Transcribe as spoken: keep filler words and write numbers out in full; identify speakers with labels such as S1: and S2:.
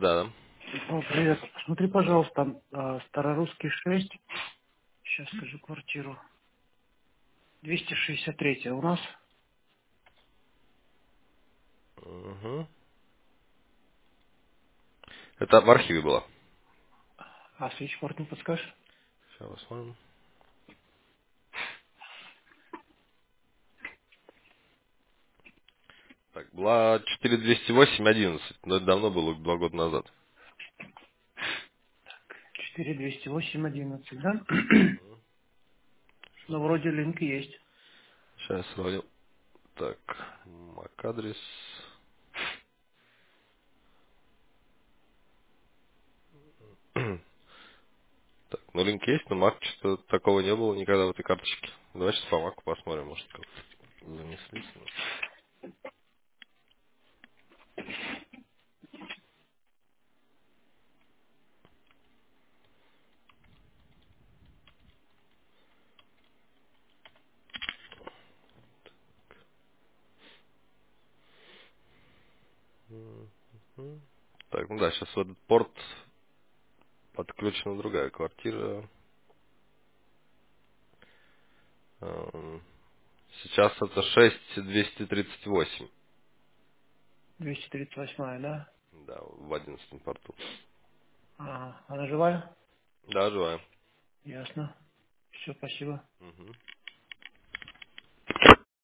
S1: Да.
S2: О, привет. Смотри, пожалуйста, а, Старорусский шесть. Сейчас скажу квартиру. двести шестьдесят три у нас.
S1: Угу. Это в архиве было.
S2: А свечпорт не подскажешь?
S1: Сейчас посмотрим. Так, была четыре двести восемь одиннадцать, но это давно было, два года назад.
S2: четыре двести восемь одиннадцать, да? Ну, вроде линк есть.
S1: Сейчас сравним. Так, MAC-адрес. Так, ну линк есть, но Mac что-то такого не было никогда в этой карточке. Давай сейчас по Mac посмотрим, может как-то занеслись. Мгм. Так, ну да, сейчас в этот порт подключена другая квартира. Эм, Сейчас это шесть двести тридцать восемь.
S2: двести тридцать восемь, да?
S1: Да, в одиннадцатом порту.
S2: А, она живая?
S1: Да, живая.
S2: Ясно. Все, спасибо.
S1: Мгм.